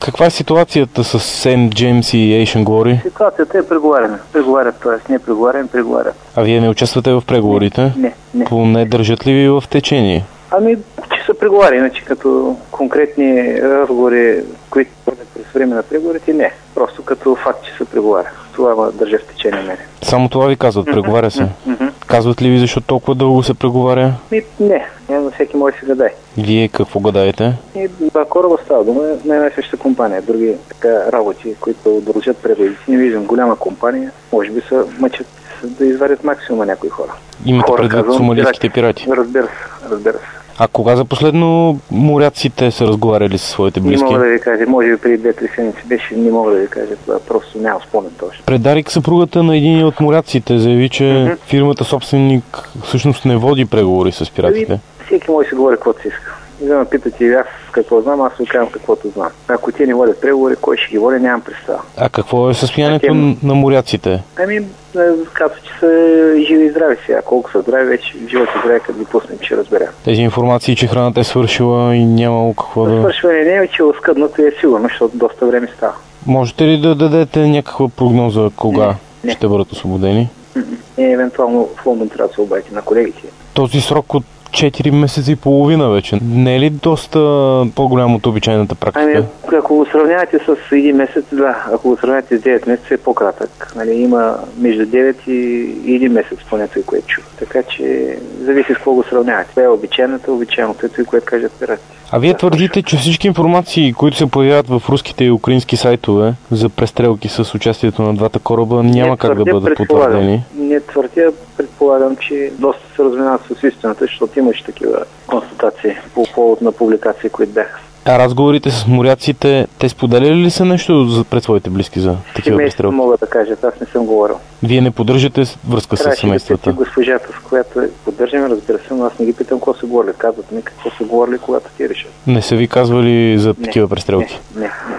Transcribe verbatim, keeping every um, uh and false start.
Каква е ситуацията с Сейнт Джеймс и Ocean Glory? Ситуацията е преговаряне. Преговарят, т.е. не преговаряме, преговарят. А вие не участвате в преговорите? Не, не. не. Поне държат ли ви в течение? Ами, че са преговари, иначе като конкретни разговори, които бъдат през време на преговорите, не. Просто като факт, че се преговаря. Това ма държа в течение мене. Само това ви казват, преговаря се? Mm-hmm. Казват ли ви защо толкова дълго се преговаря? И, не, не, на всеки може да се гадае. Вие какво гадаете? И два кораба става дума на една и съща компания. Други така работи, които дължат преговорите. Не виждам голяма компания, може би са мъчат да извадят максимума някои хора. Имате хора, предвид казвам, сомалийските пирати? Разбира се, разбира се. А кога за последно моряците са разговаряли със своите близки? Не мога да ви кажа, може би преди две-три седмици беше, не мога да ви кажа, това просто няма спомен точно. Пред Дарик съпругата на един от моряците заяви, че mm-hmm. фирмата собственик всъщност не води преговори с пиратите. Всеки може да си говори каквото си иска. И да ме питате и аз какво знам, аз ви казвам каквото знам. Ако те не водят преговори, кой ще ги води, нямам представа. А какво е състоянието а те... на моряците? Ами, казва, че са живи и здрави сега. Колко са здрави, вече живот и здрави, като ги пуснем, ще разберем. Тези информации, че храната е свършила и нямало какво да... Свършване не е, че оскъдното е сигурно, защото доста време става. Можете ли да дадете някаква прогноза кога не, не. ще бъдат освободени? Не, евентуално в Лондон трябва да се обадите на колегите. Този срок от четири месеца и половина вече. Не е ли доста по-голям от обичайната практика? Ами, ако го сравнявате с един месец, да. Ако го сравнявате с девет месеца, е по-кратък. Нали, има между девет и един месец, поне той, което чу. Така че зависи с какво го сравнявате. Това е обичайната, обичайното е това, което кажат пиратите. А вие твърдите, че всички информации, които се появяват в руските и украински сайтове за престрелки с участието на двата кораба, няма не как да бъдат потвърдени? Не твърдя, предполагам, че доста се разминават с истината, защото имаше такива констатации по повод на публикации, които бяха. А разговорите с моряците, те споделяли ли са нещо за, пред своите близки за такива престрелки? Мога да кажа, аз не съм говорил. Вие не поддържате връзка с семействата? Трябваше да госпожата, с която поддържаме, разбира се, но аз не ги питам какво са говорили. Казват ми какво са говорили, когато ти решат. Не са ви казвали за такива престрелки? Не, не, не.